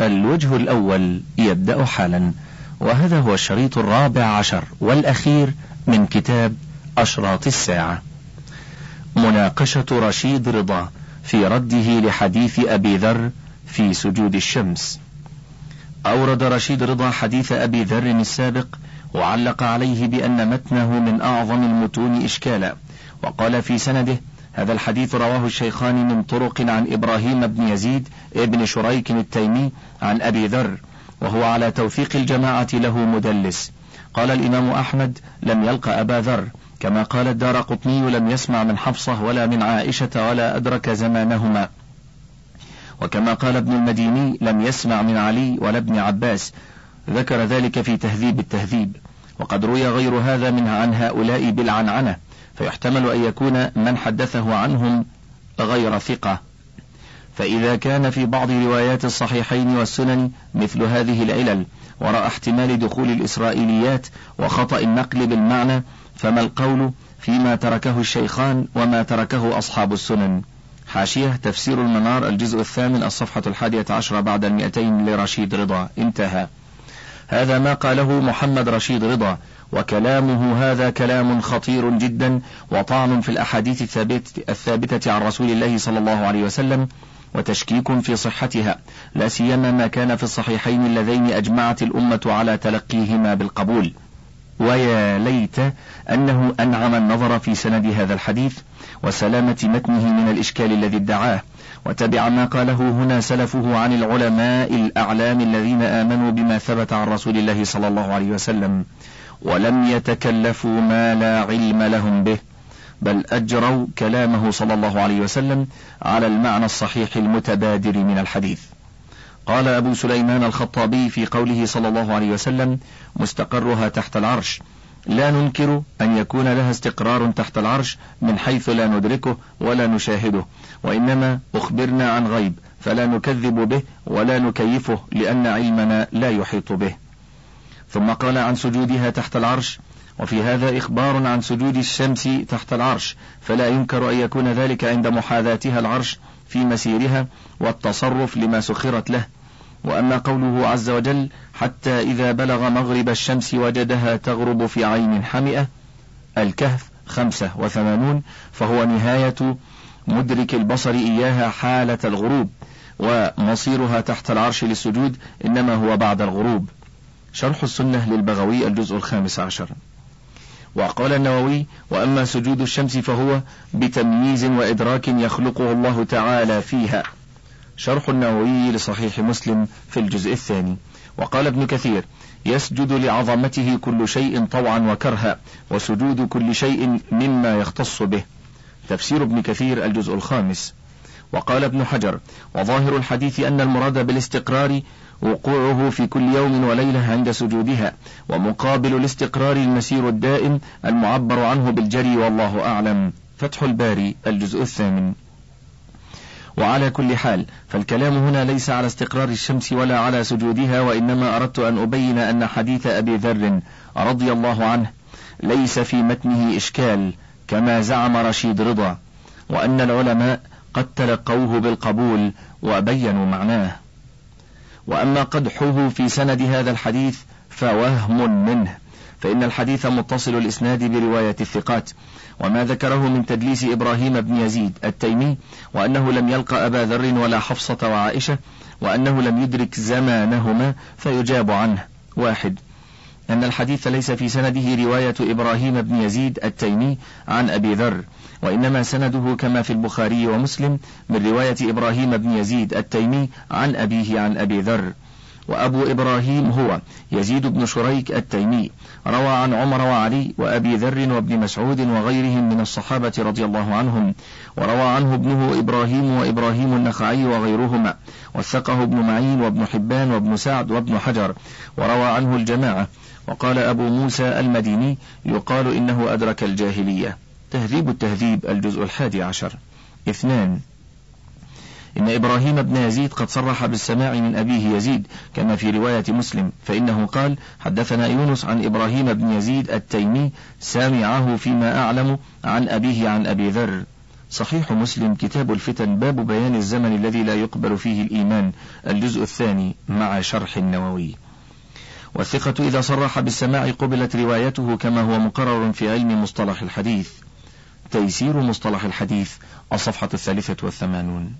الوجه الأول يبدأ حالا، وهذا هو الشريط 14 والأخير من كتاب أشراط الساعة. مناقشة رشيد رضا في رده لحديث أبي ذر في سجود الشمس. أورد رشيد رضا حديث أبي ذر السابق وعلق عليه بأن متنه من أعظم المتون إشكالا، وقال في سنده: هذا الحديث رواه الشيخان من طرق عن إبراهيم بن يزيد ابن شريك التيمي عن أبي ذر، وهو على توثيق الجماعة له مدلس. قال الإمام أحمد: لم يلق أبا ذر، كما قال الدارقطني: لم يسمع من حفصة ولا من عائشة ولا أدرك زمانهما. وكما قال ابن المديني: لم يسمع من علي ولا ابن عباس، ذكر ذلك في تهذيب التهذيب. وقد روي غير هذا منها عن هؤلاء بالعنعنة، فيحتمل أن يكون من حدثه عنهم غير ثقة. فإذا كان في بعض روايات الصحيحين والسنن مثل هذه العلل وراء احتمال دخول الإسرائيليات وخطأ النقل بالمعنى، فما القول فيما تركه الشيخان وما تركه أصحاب السنن؟ حاشية تفسير المنار الجزء الثامن الصفحة 11 بعد 200 لرشيد رضا. انتهى. هذا ما قاله محمد رشيد رضا، وكلامه هذا كلام خطير جدا وطعن في الأحاديث الثابتة عن رسول الله صلى الله عليه وسلم، وتشكيك في صحتها، لا سيما ما كان في الصحيحين اللذين أجمعت الأمة على تلقيهما بالقبول. ويا ليت أنه أنعم النظر في سند هذا الحديث وسلامة متنه من الإشكال الذي ادعاه، وتبع ما قاله هنا سلفه عن العلماء الأعلام الذين آمنوا بما ثبت عن رسول الله صلى الله عليه وسلم، ولم يتكلفوا ما لا علم لهم به، بل أجروا كلامه صلى الله عليه وسلم على المعنى الصحيح المتبادر من الحديث. قال أبو سليمان الخطابي في قوله صلى الله عليه وسلم: مستقرها تحت العرش، لا ننكر أن يكون لها استقرار تحت العرش من حيث لا ندركه ولا نشاهده، وإنما أخبرنا عن غيب فلا نكذب به ولا نكيفه لأن علمنا لا يحيط به. ثم قال عن سجودها تحت العرش: وفي هذا إخبار عن سجود الشمس تحت العرش، فلا ينكر أن يكون ذلك عند محاذاتها العرش في مسيرها والتصرف لما سخرت له. وأما قوله عز وجل: حتى إذا بلغ مغرب الشمس وجدها تغرب في عين حمئة، الكهف 85، فهو نهاية مدرك البصر إياها حالة الغروب، ومصيرها تحت العرش للسجود إنما هو بعد الغروب. شرح السنة للبغوي الجزء 15. وقال النووي: وأما سجود الشمس فهو بتمييز وإدراك يخلقه الله تعالى فيها. شرح النووي لصحيح مسلم في الجزء الثاني. وقال ابن كثير: يسجد لعظمته كل شيء طوعا وكرها، وسجود كل شيء مما يختص به. تفسير ابن كثير الجزء 5. وقال ابن حجر: وظاهر الحديث أن المراد بالاستقرار وقوعه في كل يوم وليلة عند سجودها، ومقابل الاستقرار المسير الدائم المعبر عنه بالجري، والله أعلم. فتح الباري الجزء 8. وعلى كل حال فالكلام هنا ليس على استقرار الشمس ولا على سجودها، وإنما أردت أن أبين أن حديث أبي ذر رضي الله عنه ليس في متنه إشكال كما زعم رشيد رضا، وأن العلماء قد تلقوه بالقبول وبينوا معناه. وأما قدحه في سند هذا الحديث فوهم منه، فإن الحديث متصل الإسناد برواية الثقات. وما ذكره من تدليس إبراهيم بن يزيد التيمي، وأنه لم يلق أبا ذر ولا حفصة وعائشة، وأنه لم يدرك زمانهما، فيجاب عنه: 1. أن الحديث ليس في سنده رواية إبراهيم بن يزيد التيمي عن أبي ذر، وإنما سنده كما في البخاري ومسلم من رواية إبراهيم بن يزيد التيمي عن أبيه عن أبي ذر. وأبو إبراهيم هو يزيد بن شريك التيمي، روى عن عمر وعلي وأبي ذر وابن مسعود وغيرهم من الصحابة رضي الله عنهم، وروى عنه ابنه إبراهيم وإبراهيم النخعي وغيرهما، وثقه ابن معين وابن حبان وابن سعد وابن حجر، وروى عنه الجماعة. وقال أبو موسى المديني: يقال إنه أدرك الجاهلية. تهذيب التهذيب الجزء 11. 2. إن إبراهيم بن يزيد قد صرح بالسماع من أبيه يزيد كما في رواية مسلم، فإنه قال: حدثنا يونس عن إبراهيم بن يزيد التيمي سامعه فيما أعلم عن أبيه عن أبي ذر. صحيح مسلم كتاب الفتن باب بيان الزمن الذي لا يقبل فيه الإيمان الجزء الثاني مع شرح النووي. والثقة إذا صرح بالسماع قبلت روايته كما هو مقرر في علم مصطلح الحديث. تيسير مصطلح الحديث الصفحة 83.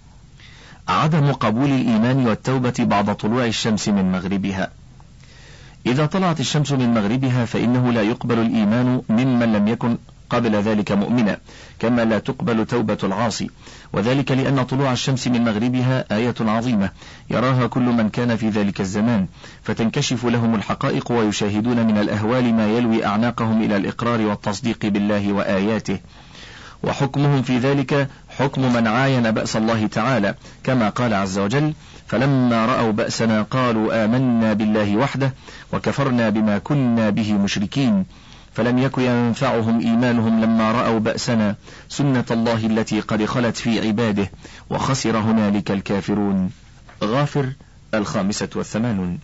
عدم قبول الإيمان والتوبة بعد طلوع الشمس من مغربها. إذا طلعت الشمس من مغربها فإنه لا يقبل الإيمان ممن لم يكن قبل ذلك مؤمنا، كما لا تقبل توبة العاصي، وذلك لأن طلوع الشمس من مغربها آية عظيمة يراها كل من كان في ذلك الزمان، فتنكشف لهم الحقائق ويشاهدون من الأهوال ما يلوي أعناقهم إلى الإقرار والتصديق بالله وآياته، وحكمهم في ذلك حكم من عاين بأس الله تعالى، كما قال عز وجل: فلما رأوا بأسنا قالوا آمنا بالله وحده وكفرنا بما كنا به مشركين فلم يك ينفعهم إيمانهم لما رأوا بأسنا سنة الله التي قد خلت في عباده وخسر هنالك الكافرون. غافر 85.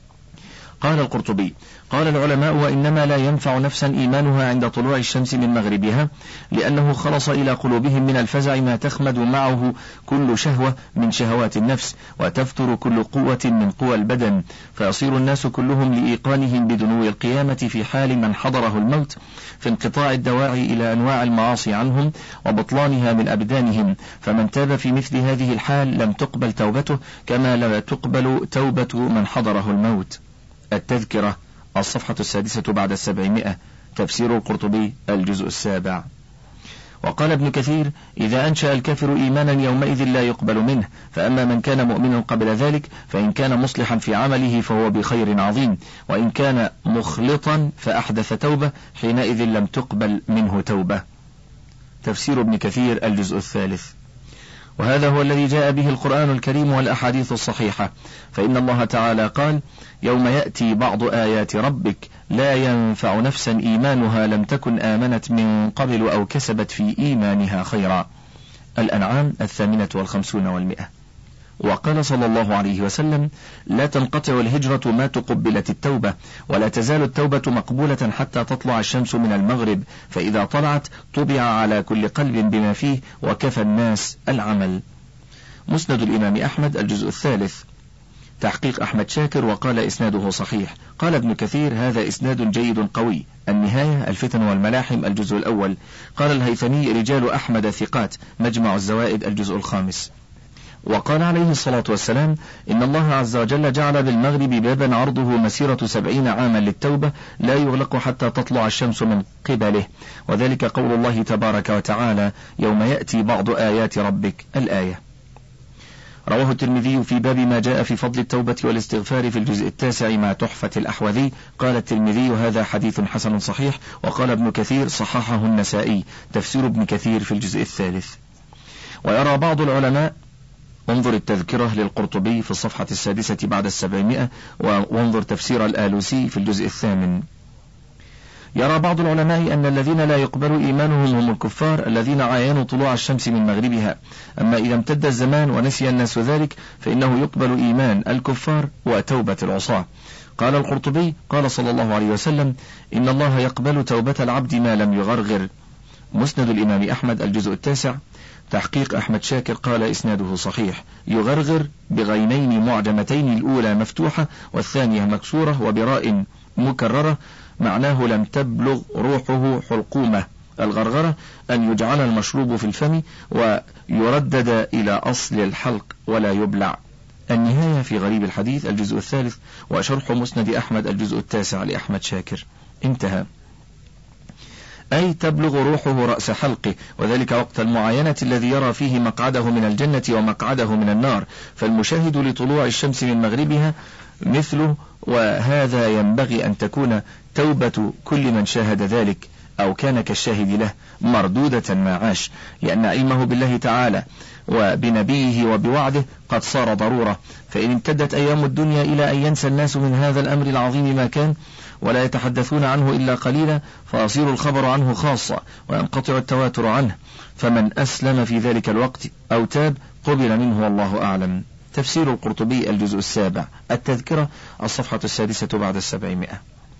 قال القرطبي: قال العلماء: وإنما لا ينفع نفسا إيمانها عند طلوع الشمس من مغربها، لأنه خلص إلى قلوبهم من الفزع ما تخمد معه كل شهوة من شهوات النفس، وتفتر كل قوة من قوى البدن، فيصير الناس كلهم لإيقانهم بدنو القيامة في حال من حضره الموت، في انقطاع الدواعي إلى أنواع المعاصي عنهم وبطلانها من أبدانهم، فمن تاب في مثل هذه الحال لم تقبل توبته، كما لا تقبل توبة من حضره الموت. التذكرة الصفحة 6 بعد 700. تفسير القرطبي الجزء 7. وقال ابن كثير: إذا أنشأ الكافر إيمانا يومئذ لا يقبل منه، فأما من كان مؤمنا قبل ذلك فإن كان مصلحا في عمله فهو بخير عظيم، وإن كان مخلطا فأحدث توبة حينئذ لم تقبل منه توبة. تفسير ابن كثير الجزء 3. وهذا هو الذي جاء به القرآن الكريم والأحاديث الصحيحة، فإن الله تعالى قال: يوم يأتي بعض آيات ربك لا ينفع نفسا إيمانها لم تكن آمنت من قبل أو كسبت في إيمانها خيرا. الأنعام 58 و100. وقال صلى الله عليه وسلم: لا تنقطع الهجرة ما تقبلت التوبة، ولا تزال التوبة مقبولة حتى تطلع الشمس من المغرب، فإذا طلعت طبع على كل قلب بما فيه وكفى الناس العمل. مسند الإمام أحمد الجزء 3. تحقيق أحمد شاكر وقال إسناده صحيح. قال ابن كثير: هذا إسناد جيد قوي. النهاية الفتن والملاحم الجزء الأول. قال الهيثمي: رجال أحمد ثقات. مجمع الزوائد الجزء 5. وقال عليه الصلاة والسلام: إن الله عز وجل جعل بالمغرب بابا عرضه مسيرة 70 عاما للتوبة لا يغلق حتى تطلع الشمس من قبله، وذلك قول الله تبارك وتعالى: يوم يأتي بعض آيات ربك الآية. رواه الترمذي في باب ما جاء في فضل التوبة والاستغفار في الجزء 9 مع تحفة الأحوذي. قال الترمذي: هذا حديث حسن صحيح. وقال ابن كثير: صححه النسائي. تفسير ابن كثير في الجزء 3. ويرى بعض العلماء، انظر التذكرة للقرطبي في الصفحة 6 بعد 700، وانظر تفسير الآلوسي في الجزء 8. يرى بعض العلماء أن الذين لا يقبل إيمانهم هم الكفار الذين عاينوا طلوع الشمس من مغربها، أما إذا امتد الزمان ونسي الناس ذلك فإنه يقبل إيمان الكفار وتوبة العصاة. قال القرطبي: قال صلى الله عليه وسلم: إن الله يقبل توبة العبد ما لم يغرغر. مسند الإمام أحمد الجزء 9. تحقيق أحمد شاكر قال إسناده صحيح. يغرغر بغينين معجمتين، الأولى مفتوحة والثانية مكسورة وبراء مكررة، معناه لم تبلغ روحه حلقومة. الغرغرة أن يجعل المشروب في الفم ويردد إلى أصل الحلق ولا يبلع. النهاية في غريب الحديث الجزء 3 وشرح مسند أحمد الجزء 9 لأحمد شاكر. انتهى. أي تبلغ روحه رأس حلقه، وذلك وقت المعاينة الذي يرى فيه مقعده من الجنة ومقعده من النار، فالمشاهد لطلوع الشمس من مغربها مثله، وهذا ينبغي أن تكون توبة كل من شاهد ذلك أو كان كالشاهد له مردودة ما عاش، لأن علمه بالله تعالى وبنبيه وبوعده قد صار ضرورة، فإن امتدت أيام الدنيا إلى أن ينسى الناس من هذا الأمر العظيم ما كان ولا يتحدثون عنه إلا قليلا، فيصير الخبر عنه خاصة وينقطع التواتر عنه، فمن أسلم في ذلك الوقت أو تاب قبل منه والله أعلم. تفسير القرطبي الجزء 7. التذكرة الصفحة 6 بعد 700.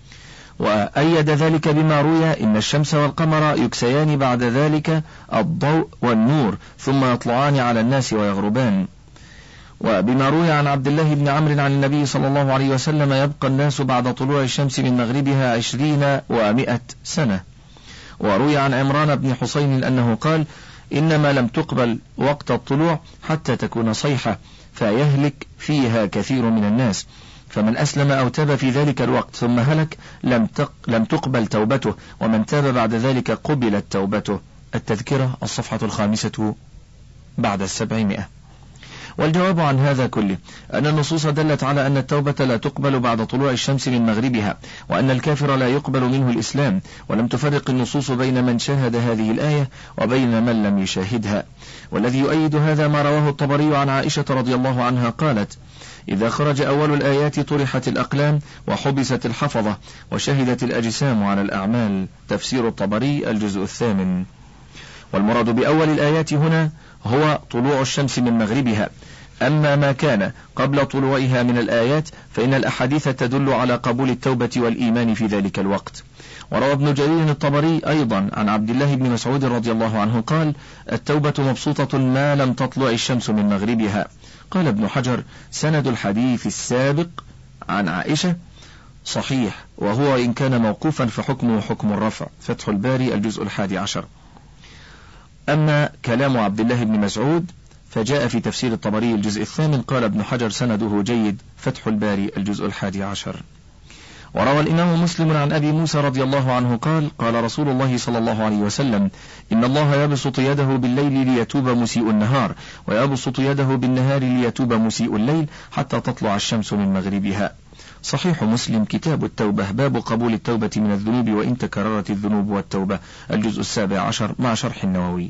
وأيد ذلك بما روي إن الشمس والقمر يكسيان بعد ذلك الضوء والنور ثم يطلعان على الناس ويغربان، وبما روي عن عبد الله بن عمرو عن النبي صلى الله عليه وسلم يبقى الناس بعد طلوع الشمس من مغربها 20 و100 سنة. وروي عن عمران بن حسين أنه قال إنما لم تقبل وقت الطلوع حتى تكون صيحة فيهلك فيها كثير من الناس، فمن أسلم أو تاب في ذلك الوقت ثم هلك لم تقبل توبته، ومن تاب بعد ذلك قبلت توبته. التذكرة الصفحة 5 بعد 700. والجواب عن هذا كله أن النصوص دلت على أن التوبة لا تقبل بعد طلوع الشمس من مغربها، وأن الكافر لا يقبل منه الإسلام، ولم تفرق النصوص بين من شاهد هذه الآية وبين من لم يشاهدها. والذي يؤيد هذا ما رواه الطبري عن عائشة رضي الله عنها قالت إذا خرج أول الآيات طرحت الأقلام وحبست الحفظة وشهدت الأجسام على الأعمال. تفسير الطبري الجزء 8. والمراد بأول الآيات هنا هو طلوع الشمس من مغربها، أما ما كان قبل طلوعها من الآيات فإن الأحاديث تدل على قبول التوبة والإيمان في ذلك الوقت. وروى ابن جرير الطبري أيضا عن عبد الله بن مسعود رضي الله عنه قال التوبة مبسوطة ما لم تطلع الشمس من مغربها. قال ابن حجر سند الحديث السابق عن عائشة صحيح، وهو إن كان موقوفا فحكمه حكم الرفع. فتح الباري الجزء 11. أما كلام عبد الله بن مسعود فجاء في تفسير الطبري الجزء 8. قال ابن حجر سنده جيد. فتح الباري الجزء 11. وروى الإمام مسلم عن أبي موسى رضي الله عنه قال قال رسول الله صلى الله عليه وسلم إن الله يبسط يده بالليل ليتوب مسيء النهار، ويبسط يده بالنهار ليتوب مسيء الليل حتى تطلع الشمس من مغربها. صحيح مسلم كتاب التوبة باب قبول التوبة من الذنوب وإن تكررت الذنوب والتوبة الجزء 17 مع شرح النووي.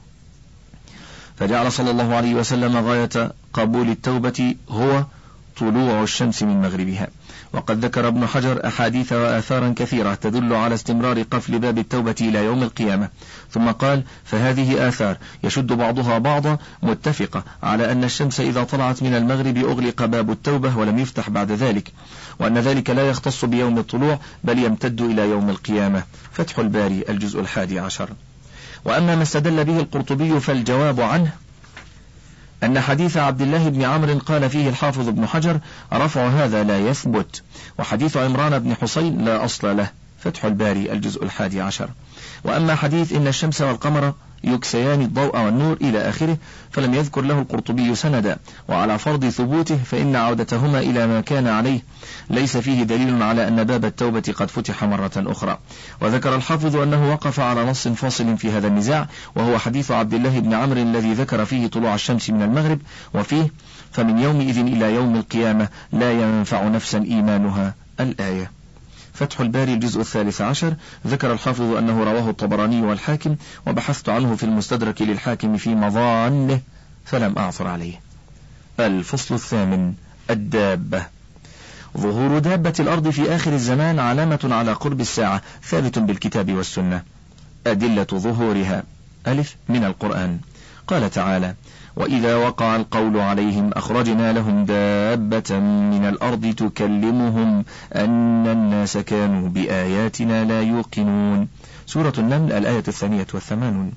فجعل صلى الله عليه وسلم غاية قبول التوبة هو طلوع الشمس من مغربها. وقد ذكر ابن حجر أحاديث وآثارا كثيرة تدل على استمرار قفل باب التوبة إلى يوم القيامة، ثم قال فهذه آثار يشد بعضها بعضا متفقة على أن الشمس إذا طلعت من المغرب أغلق باب التوبة ولم يفتح بعد ذلك، وأن ذلك لا يختص بيوم الطلوع بل يمتد إلى يوم القيامة. فتح الباري الجزء 11. وأما ما استدل به القرطبي فالجواب عنه أن حديث عبد الله بن عمرو قال فيه الحافظ ابن حجر رفع هذا لا يثبت، وحديث عمران بن حسين لا أصل له. فتح الباري الجزء 11. وأما حديث إن الشمس والقمر يكسيان الضوء والنور إلى آخره فلم يذكر له القرطبي سندا، وعلى فرض ثبوته فإن عودتهما إلى ما كان عليه ليس فيه دليل على أن باب التوبة قد فتح مرة أخرى. وذكر الحافظ أنه وقف على نص فاصل في هذا النزاع، وهو حديث عبد الله بن عمرو الذي ذكر فيه طلوع الشمس من المغرب، وفيه فمن يومئذ إلى يوم القيامة لا ينفع نفسا إيمانها الآية. فتح الباري الجزء 13. ذكر الحافظ أنه رواه الطبراني والحاكم، وبحثت عنه في المستدرك للحاكم في مظانه فلم أعثر عليه. الفصل 8. الدابة. ظهور دابة الأرض في آخر الزمان علامة على قرب الساعة ثابت بالكتاب والسنة. أدلة ظهورها: ألف من القرآن. قال تعالى: وإذا وقع القول عليهم أخرجنا لهم دابة من الأرض تكلمهم أن الناس كانوا بآياتنا لا يوقنون. سورة النمل الآية 82.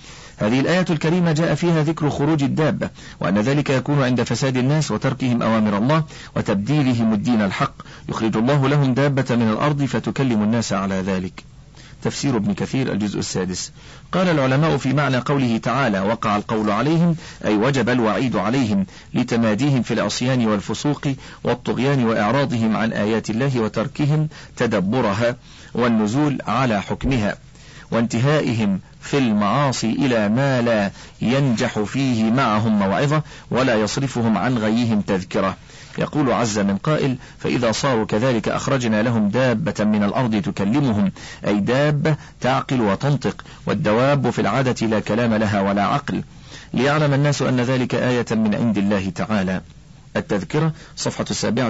هذه الآية الكريمة جاء فيها ذكر خروج الدابة، وأن ذلك يكون عند فساد الناس وتركهم أوامر الله وتبديلهم الدين الحق، يخرج الله لهم دابة من الأرض فتكلم الناس على ذلك. تفسير ابن كثير الجزء 6. قال العلماء في معنى قوله تعالى وقع القول عليهم أي وجب الوعيد عليهم لتماديهم في العصيان والفسوق والطغيان وإعراضهم عن آيات الله وتركهم تدبرها والنزول على حكمها، وانتهائهم في المعاصي إلى ما لا ينجح فيه معهم موعظة ولا يصرفهم عن غيهم تذكرة. يقول عز من قائل: فإذا صاروا كذلك أخرجنا لهم دابة من الأرض تكلمهم، أي دابة تعقل وتنطق، والدواب في العادة لا كلام لها ولا عقل، ليعلم الناس أن ذلك آية من عند الله تعالى. التذكرة صفحة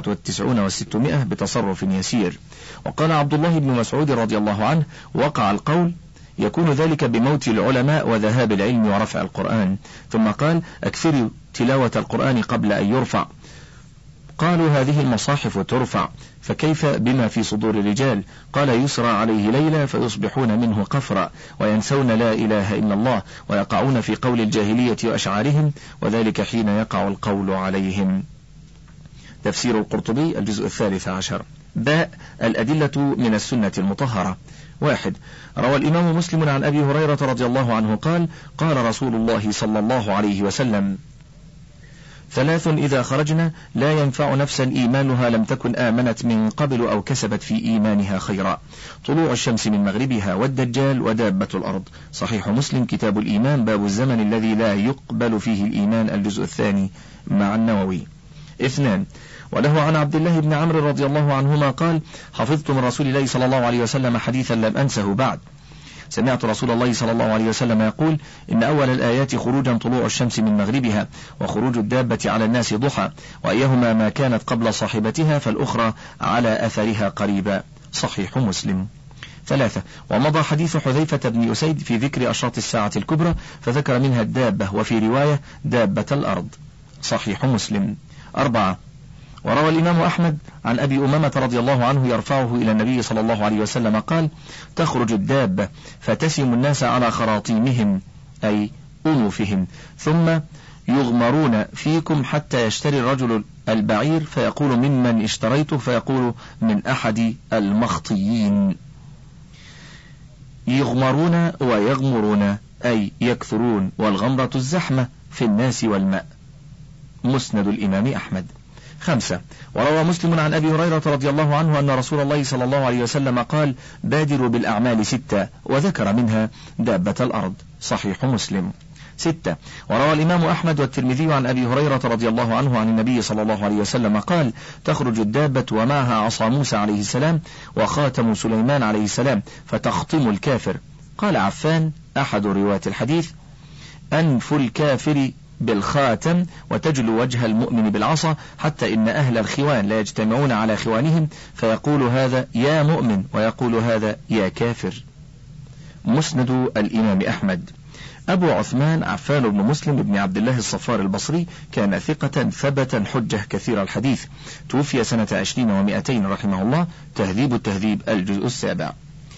97 و600 بتصرف يسير. وقال عبد الله بن مسعود رضي الله عنه: وقع القول يكون ذلك بموت العلماء وذهاب العلم ورفع القرآن. ثم قال: أكثروا تلاوة القرآن قبل أن يرفع. قال قالوا هذه المصاحف ترفع، فكيف بما في صدور الرجال؟ قال يسرى عليه ليلة فيصبحون منه قفرا وينسون لا إله إلا الله ويقعون في قول الجاهلية وأشعارهم، وذلك حين يقع القول عليهم. تفسير القرطبي الجزء 13. باء الأدلة من السنة المطهرة. 1. روى الإمام مسلم عن أبي هريرة رضي الله عنه قال: قال رسول الله صلى الله عليه وسلم: 3 إذا خرجنا لا ينفع نفسا إيمانها لم تكن آمنت من قبل أو كسبت في إيمانها خيرا: طلوع الشمس من مغربها، والدجال، ودابة الأرض. صحيح مسلم كتاب الإيمان، باب الزمن الذي لا يقبل فيه الإيمان، الجزء 2 مع النووي. 2. وله عن عبد الله بن عمرو رضي الله عنهما قال: حفظت من رسول الله صلى الله عليه وسلم حديثا لم أنسه بعد. سمعت رسول الله صلى الله عليه وسلم يقول: إن أول الآيات خروجا طلوع الشمس من مغربها، وخروج الدابة على الناس ضحى، وأيهما ما كانت قبل صاحبتها فالأخرى على أثرها قريبا. صحيح مسلم. 3. ومضى حديث حذيفة بن أسيد في ذكر أشراط الساعة الكبرى، فذكر منها الدابة، وفي رواية دابة الأرض. صحيح مسلم. 4. وروى الإمام أحمد عن أبي أمامة رضي الله عنه يرفعه إلى النبي صلى الله عليه وسلم قال: تخرج الدابة فتسم الناس على خراطيمهم أي أنوفهم، ثم يغمرون فيكم حتى يشتري الرجل البعير فيقول: ممن اشتريته؟ فيقول: من أحد المخطيين. يغمرون ويغمرون أي يكثرون، والغمرة الزحمة في الناس والماء. مسند الإمام أحمد. 5. وروى مسلم عن أبي هريرة رضي الله عنه أن رسول الله صلى الله عليه وسلم قال: بادروا بالأعمال 6، وذكر منها دابة الأرض. صحيح مسلم. 6. وروى الإمام أحمد والترمذي عن أبي هريرة رضي الله عنه عن النبي صلى الله عليه وسلم قال: تخرج الدابة ومعها عصا موسى عليه السلام وخاتم سليمان عليه السلام فتخطم الكافر. قال عفان أحد رواة الحديث: أنف الكافر بالخاتم وتجلو وجه المؤمن بالعصا، حتى إن أهل الخوان لا يجتمعون على خوانهم، فيقول هذا يا مؤمن ويقول هذا يا كافر. مسند الإمام أحمد. أبو عثمان عفان بن مسلم بن عبد الله الصفار البصري كان ثقة ثبتا حجة كثير الحديث، توفي سنة 20 و200 رحمه الله. تهذيب التهذيب الجزء 7.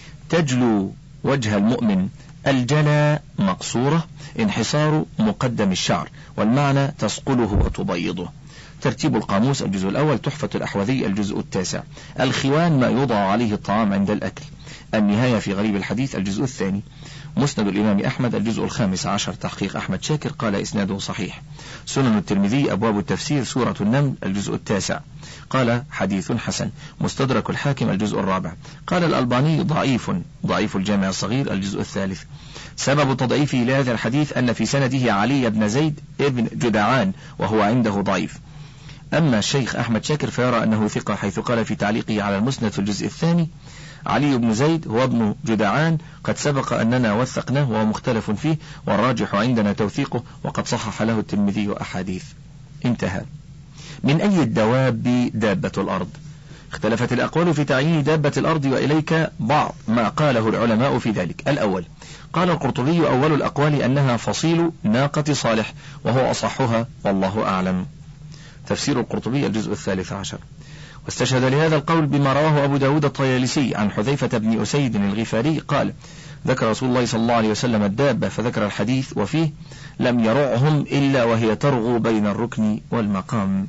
تجلو وجه المؤمن، الجلا مقصورة، انحصار مقدم الشعر، والمعنى تسقله وتبيضه. ترتيب القاموس الجزء الأول، تحفة الأحوذي الجزء 9. الخوان ما يوضع عليه الطعام عند الأكل. النهاية في غريب الحديث الجزء 2. مسند الإمام أحمد الجزء 15 تحقيق أحمد شاكر قال إسناده صحيح. سنن الترمذي أبواب التفسير سورة النمل الجزء 9 قال حديث حسن. مستدرك الحاكم الجزء 4 قال الألباني ضعيف الجامع الصغير الجزء 3. سبب تضعيفه لهذا الحديث أن في سنده علي بن زيد ابن جدعان وهو عنده ضعيف. أما الشيخ أحمد شاكر فيرى أنه ثقة، حيث قال في تعليقه على المسند في الجزء 2: علي بن زيد هو ابن جدعان، قد سبق أننا وثقناه وهو مختلف فيه، والراجح عندنا توثيقه، وقد صحح له الترمذي أحاديث. انتهى. من أي الدواب دابة الأرض؟ اختلفت الأقوال في تعيين دابة الأرض، وإليك بعض ما قاله العلماء في ذلك. الأول قال القرطبي: أول الأقوال أنها فصيل ناقة صالح، وهو أصحها والله أعلم. تفسير القرطبي الجزء 13. واستشهد لهذا القول بما رواه أبو داود الطيالسي عن حذيفة بن أسيد الغفاري قال: ذكر رسول الله صلى الله عليه وسلم الدابة، فذكر الحديث وفيه: لم يرعهم إلا وهي ترغو بين الركن والمقام.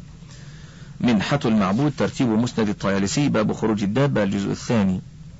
منحة المعبود ترتيب مسند الطيالسي باب خروج الدابة الجزء 2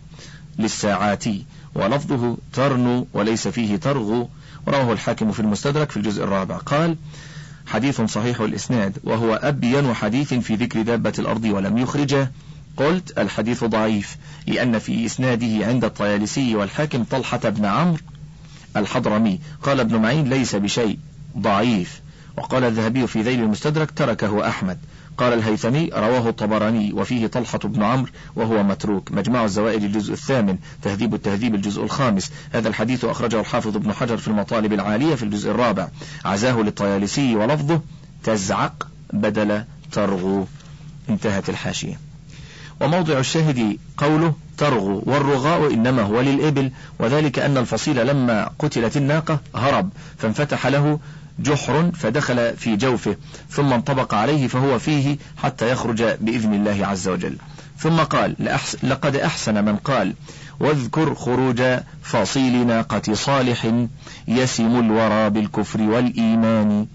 للساعاتي، ولفظه ترنو وليس فيه ترغو. ورواه الحاكم في المستدرك في الجزء 4 قال: حديث صحيح الإسناد، وهو أبين حديث في ذكر دابة الأرض ولم يخرجه. قلت: الحديث ضعيف، لأن في إسناده عند الطيالسي والحاكم طلحة بن عمرو الحضرمي. قال ابن معين: ليس بشيء، ضعيف. وقال الذهبي في ذيل المستدرك: تركه أحمد. قال الهيثمي: رواه الطبراني وفيه طلحة بن عمرو وهو متروك. مجمع الزوائد الجزء 8. تهذيب التهذيب الجزء 5. هذا الحديث أخرجه الحافظ ابن حجر في المطالب العالية في الجزء 4. عزاه للطيالسي ولفظه تزعق بدل ترغو. انتهت الحاشية. وموضع الشاهد قوله ترغو، والرغاء إنما هو للإبل، وذلك أن الفصيل لما قتلت الناقة هرب، فانفتح له جحر فدخل في جوفه ثم انطبق عليه فهو فيه حتى يخرج بإذن الله عز وجل. ثم قال لقد أحسن من قال واذكر خروج فصيل ناقة صالح يسم الورى بالكفر والإيمان.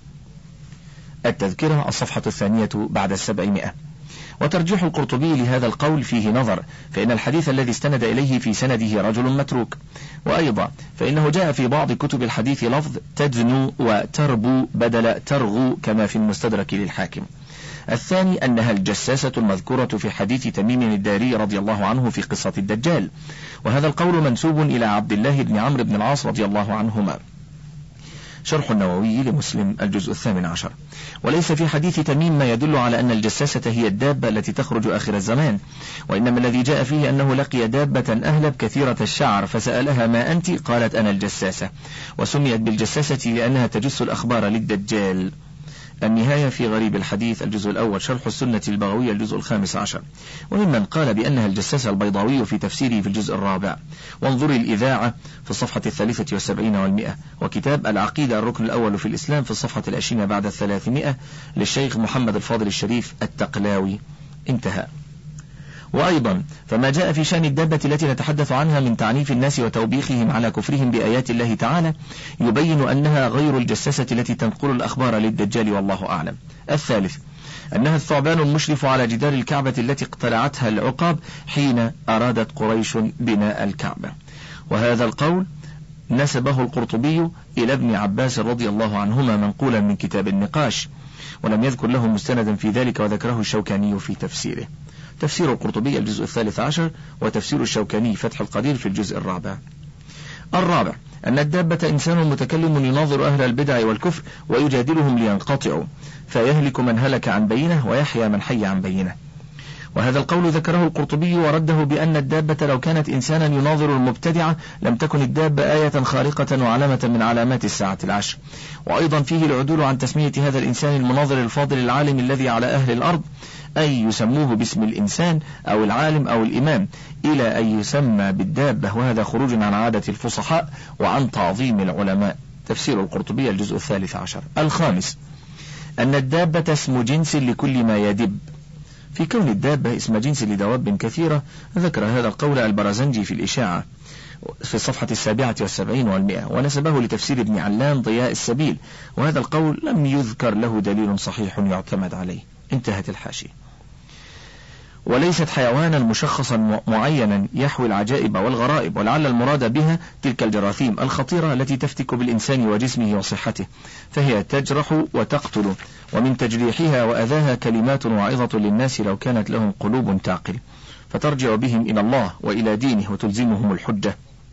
التذكرة الصفحة 2 بعد 700. وترجيح القرطبي لهذا القول فيه نظر، فإن الحديث الذي استند إليه في سنده رجل متروك، وأيضا فإنه جاء في بعض كتب الحديث لفظ تدنو وتربو بدل ترغو كما في المستدرك للحاكم. الثاني أنها الجساسة المذكورة في حديث تميم الداري رضي الله عنه في قصة الدجال، وهذا القول منسوب إلى عبد الله بن عمرو بن العاص رضي الله عنهما. شرح النووي لمسلم الجزء 18. وليس في حديث تميم ما يدل على أن الجساسة هي الدابة التي تخرج آخر الزمان، وإنما الذي جاء فيه أنه لقي دابة أهلب كثيرة الشعر فسألها ما أنت؟ قالت أنا الجساسة، وسميت بالجساسة لأنها تجس الأخبار للدجال. النهاية في غريب الحديث الجزء الأول، شرح السنة البغوية الجزء 15. وممن قال بأنها الجساسة البيضاوي في تفسيره في الجزء 4. وانظر الإذاعة في الصفحة 73 و100، وكتاب العقيدة الركن الأول في الإسلام في الصفحة 20 بعد 300 للشيخ محمد الفاضل الشريف التقلاوي. انتهى. وأيضا فما جاء في شأن الدابة التي نتحدث عنها من تعنيف الناس وتوبيخهم على كفرهم بآيات الله تعالى يبين أنها غير الجساسة التي تنقل الأخبار للدجال والله أعلم. الثالث أنها الثعبان المشرف على جدار الكعبة التي اقتلعتها العقاب حين أرادت قريش بناء الكعبة، وهذا القول نسبه القرطبي إلى ابن عباس رضي الله عنهما منقولا من كتاب النقاش، ولم يذكر له مستندا في ذلك، وذكره الشوكاني في تفسيره. تفسير القرطبي الجزء 13، وتفسير الشوكاني فتح القدير في الجزء 4. الرابع أن الدابة إنسان متكلم يناظر أهل البدع والكفر ويجادلهم لينقطعوا، فيهلك من هلك عن بينه ويحيى من حي عن بينه. وهذا القول ذكره القرطبي ورده بأن الدابة لو كانت إنسانا يناظر المبتدعة لم تكن الدابة آية خارقة وعلامة من علامات الساعة العشر. وأيضا فيه العدول عن تسمية هذا الإنسان المناظر الفاضل العالم الذي على أهل الأرض، أي يسموه باسم الإنسان أو العالم أو الإمام، إلى أن يسمى بالدابة، وهذا خروج عن عادة الفصحاء وعن تعظيم العلماء. تفسير القرطبي الجزء 13. الخامس أن الدابة اسم جنس لكل ما يدب، في كون الدابة اسم جنس لدواب كثيرة. ذكر هذا القول البرزنجي في الإشاعة في الصفحة 77 و100، ونسبه لتفسير ابن علان ضياء السبيل، وهذا القول لم يذكر له دليل صحيح يعتمد عليه. انتهت الحاشية. وليست حيوانا مشخصا معينا يحوي العجائب والغرائب، ولعل المراد بها تلك الجراثيم الخطيرة التي تفتك بالإنسان وجسمه وصحته، فهي تجرح وتقتل، ومن تجريحها وأذاها كلمات واعظة للناس لو كانت لهم قلوب تعقل، فترجع بهم إلى الله وإلى دينه وتلزمهم الحجة.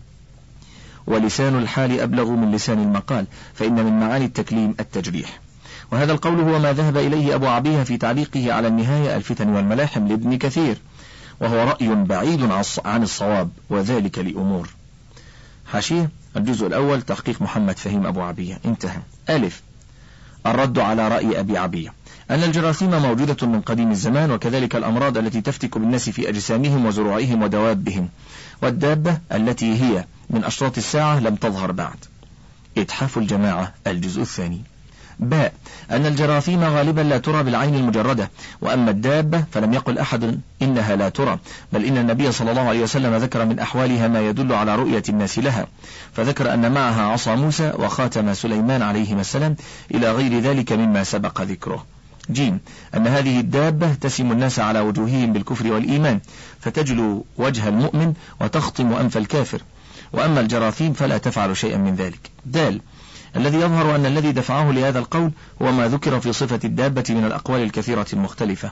ولسان الحال أبلغ من لسان المقال، فإن من معاني التكليم التجريح. وهذا القول هو ما ذهب إليه أبو عبية في تعليقه على النهاية الفتن والملاحم لابن كثير، وهو رأي بعيد عن الصواب، وذلك لأمور. حاشية الجزء الأول تحقيق محمد فهيم أبو عبية. انتهى. ألف الرد على رأي أبي عبية أن الجراثيم موجودة من قديم الزمان، وكذلك الأمراض التي تفتك بالناس في أجسامهم وزروعهم ودوابهم، والدابة التي هي من أشراط الساعة لم تظهر بعد. إتحاف الجماعة الجزء الثاني. باء أن الجراثيم غالبا لا ترى بالعين المجردة، وأما الدابة فلم يقل أحد إنها لا ترى، بل إن النبي صلى الله عليه وسلم ذكر من أحوالها ما يدل على رؤية الناس لها، فذكر أن معها عصا موسى وخاتم سليمان عليهما السلام إلى غير ذلك مما سبق ذكره. جيم أن هذه الدابة تسم الناس على وجوههم بالكفر والإيمان، فتجلو وجه المؤمن وتخطم أنف الكافر، وأما الجراثيم فلا تفعل شيئا من ذلك. دال الذي يظهر أن الذي دفعه لهذا القول هو ما ذكر في صفة الدابة من الأقوال الكثيرة المختلفة،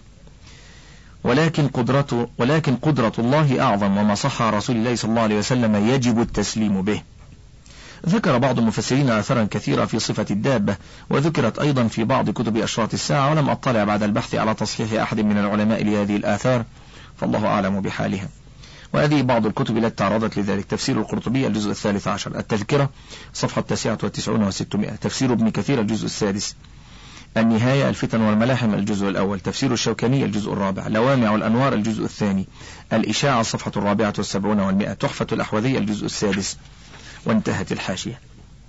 ولكن قدرة الله أعظم، وما صح عن رسول الله صلى الله عليه وسلم يجب التسليم به. ذكر بعض المفسرين آثارا كثيرة في صفة الدابة، وذكرت أيضا في بعض كتب أشراط الساعة، ولم أطلع بعد البحث على تصحيح أحد من العلماء لهذه الآثار، فالله أعلم بحالها. وهذه بعض الكتب التي تعرضت لذلك: تفسير القرطبي الجزء 13، التذكرة صفحة 99 و600، تفسير ابن كثير الجزء 6، النهاية الفتن والملاحم الجزء الأول، تفسير الشوكاني الجزء 4، لوامع والأنوار الجزء 2، الإشاعة الصفحة 74 و100، تحفة الأحوذي الجزء 6، وانتهت الحاشية.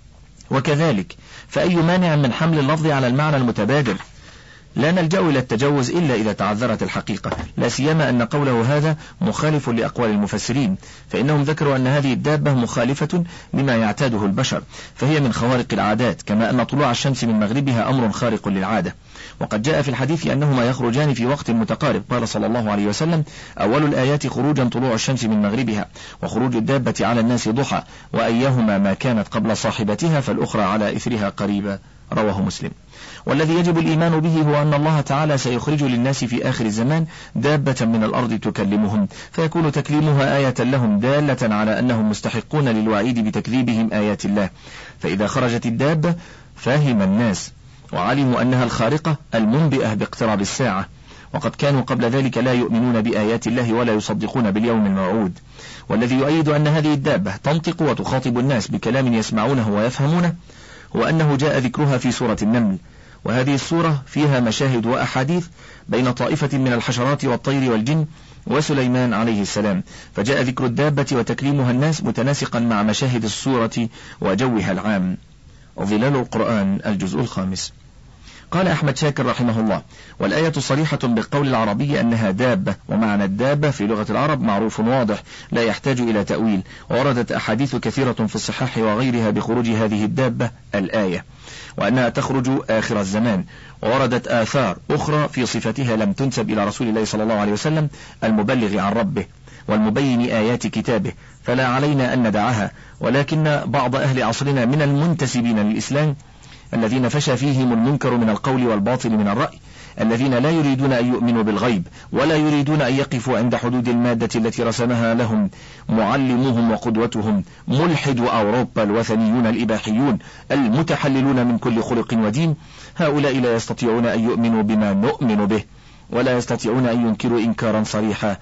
وكذلك فأي مانع من حمل اللفظ على المعنى المتبادر؟ لا نلجأ إلى التجوز إلا إذا تعذرت الحقيقة، لا سيما أن قوله هذا مخالف لأقوال المفسرين، فإنهم ذكروا أن هذه الدابة مخالفة لما يعتاده البشر، فهي من خوارق العادات، كما أن طلوع الشمس من مغربها أمر خارق للعادة. وقد جاء في الحديث أنهما يخرجان في وقت متقارب، قال صلى الله عليه وسلم: أول الآيات خروجا طلوع الشمس من مغربها، وخروج الدابة على الناس ضحى، وأيهما ما كانت قبل صاحبتها فالأخرى على إثرها قريبا، رواه مسلم. والذي يجب الإيمان به هو أن الله تعالى سيخرج للناس في آخر الزمان دابة من الأرض تكلمهم، فيكون تكليمها آية لهم دالة على أنهم مستحقون للوعيد بتكذيبهم آيات الله. فإذا خرجت الدابة فهم الناس وعلموا أنها الخارقة المنبئة باقتراب الساعة، وقد كانوا قبل ذلك لا يؤمنون بآيات الله ولا يصدقون باليوم الموعود. والذي يؤيد أن هذه الدابة تنطق وتخاطب الناس بكلام يسمعونه ويفهمونه هو أنه جاء ذكرها في سورة النمل، وهذه السورة فيها مشاهد وأحاديث بين طائفة من الحشرات والطير والجن وسليمان عليه السلام، فجاء ذكر الدابة وتكليمها الناس متناسقا مع مشاهد السورة وجوها العام. ظلال القرآن الجزء 5. قال أحمد شاكر رحمه الله: والآية صريحة بالقول العربي أنها دابة، ومعنى الدابة في لغة العرب معروف واضح لا يحتاج إلى تأويل، ووردت أحاديث كثيرة في الصحاح وغيرها بخروج هذه الدابة الآية، وأنها تخرج آخر الزمان، ووردت آثار أخرى في صفتها لم تنسب إلى رسول الله صلى الله عليه وسلم المبلغ عن ربه والمبين آيات كتابه، فلا علينا أن ندعها، ولكن بعض أهل عصرنا من المنتسبين للإسلام الذين فشى فيهم المنكر من القول والباطل من الرأي، الذين لا يريدون أن يؤمنوا بالغيب ولا يريدون أن يقفوا عند حدود المادة التي رسمها لهم معلمهم وقدوتهم ملحد أوروبا الوثنيون الإباحيون المتحللون من كل خلق ودين، هؤلاء لا يستطيعون أن يؤمنوا بما نؤمن به، ولا يستطيعون أن ينكروا إنكارا صريحا،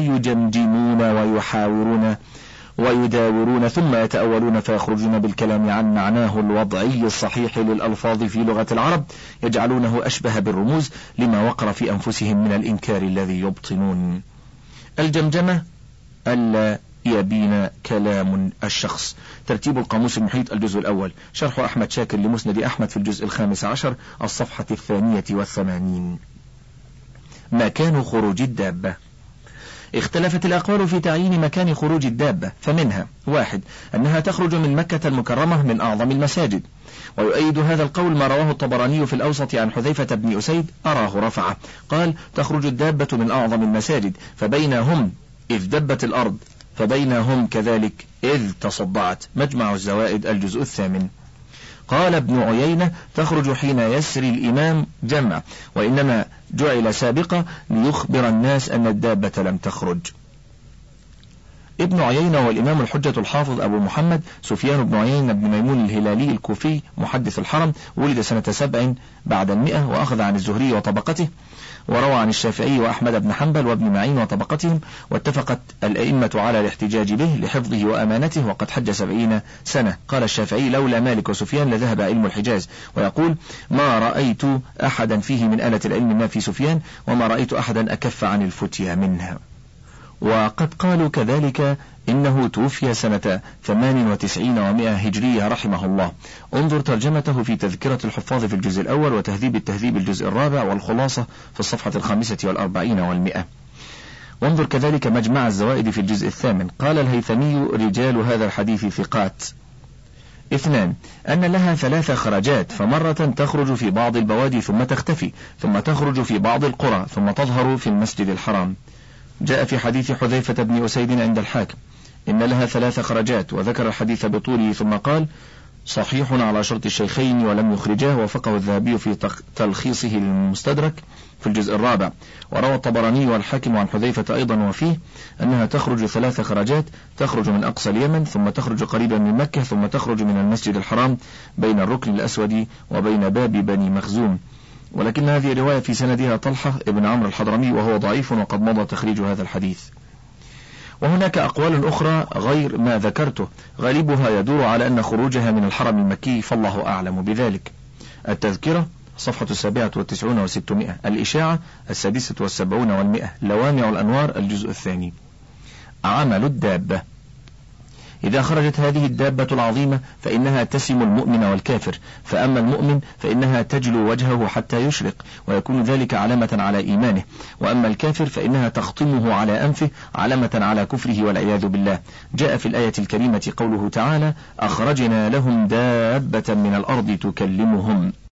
فيجمجمون ويحاورون ويداورون ثم يتأولون فيخرجون بالكلام عن معناه الوضعي الصحيح للألفاظ في لغة العرب، يجعلونه أشبه بالرموز لما وقر في أنفسهم من الإنكار الذي يبطنون. الجمجمة ألا يبين كلام الشخص. ترتيب القاموس المحيط الجزء الأول، شرح أحمد شاكر لمسند أحمد في الجزء 15 الصفحة 82. مكان خروج الدابة. اختلفت الأقوال في تعيين مكان خروج الدابة، فمنها: 1. أنها تخرج من مكة المكرمة من أعظم المساجد، ويؤيد هذا القول ما رواه الطبراني في الأوسط عن حذيفة بن أسيد أراه رفعه، قال: تخرج الدابة من أعظم المساجد، فبينهم إذ دبت الأرض، فبينهم كذلك إذ تصدعت. مجمع الزوائد الجزء 8. قال ابن عيينة: تخرج حين يسري الإمام، جمع، وإنما جعل سابقة ليخبر الناس أن الدابة لم تخرج. ابن عيينة والإمام الحجة الحافظ أبو محمد سفيان بن عيينة بن ميمون الهلالي الكوفي محدث الحرم، ولد سنة 7 بعد 100، وأخذ عن الزهري وطبقته، وروى عن الشافعي وأحمد بن حنبل وابن معين وطبقتهم، واتفقت الأئمة على الاحتجاج به لحفظه وأمانته، وقد حج 70 سنة. قال الشافعي: لولا مالك وسفيان لذهب علم الحجاز، ويقول: ما رأيت أحدا فيه من آلة العلم ما في سفيان، وما رأيت أحدا أكف عن الفتيا منها. وقد قالوا كذلك إنه توفي سنة 98 و100 هجرية رحمه الله. انظر ترجمته في تذكرة الحفاظ في الجزء الأول، وتهذيب التهذيب الجزء الرابع، والخلاصة في الصفحة 45 و100. وانظر كذلك مجمع الزوائد في الجزء 8. قال الهيثمي: رجال هذا الحديث ثقات. 2. أن لها 3 خرجات، فمرة تخرج في بعض البوادي ثم تختفي، ثم تخرج في بعض القرى، ثم تظهر في المسجد الحرام. جاء في حديث حذيفة بن أسيد عند الحاكم إن لها 3 خرجات، وذكر الحديث بطوله ثم قال: صحيح على شرط الشيخين ولم يخرجاه، وفقه الذهبي في تلخيصه للمستدرك في الجزء الرابع. وروى الطبراني والحاكم عن حذيفة أيضا وفيه أنها تخرج 3 خرجات، تخرج من أقصى اليمن، ثم تخرج قريبا من مكة، ثم تخرج من المسجد الحرام بين الركن الأسود وبين باب بني مخزوم. ولكن هذه الرواية في سندها طلحة ابن عمرو الحضرمي وهو ضعيف، وقد مضى تخريج هذا الحديث. وهناك أقوال أخرى غير ما ذكرته، غالبها يدور على أن خروجها من الحرم المكي، فالله أعلم بذلك. التذكرة صفحة 97 و600، الإشاعة 76 و100، لوامع الأنوار الجزء 2. عمل الدابة. إذا خرجت هذه الدابة العظيمة فإنها تسم المؤمن والكافر، فأما المؤمن فإنها تجلو وجهه حتى يشرق ويكون ذلك علامة على إيمانه، وأما الكافر فإنها تخطمه على أنفه علامة على كفره والعياذ بالله. جاء في الآية الكريمة قوله تعالى: أخرجنا لهم دابة من الأرض تكلمهم.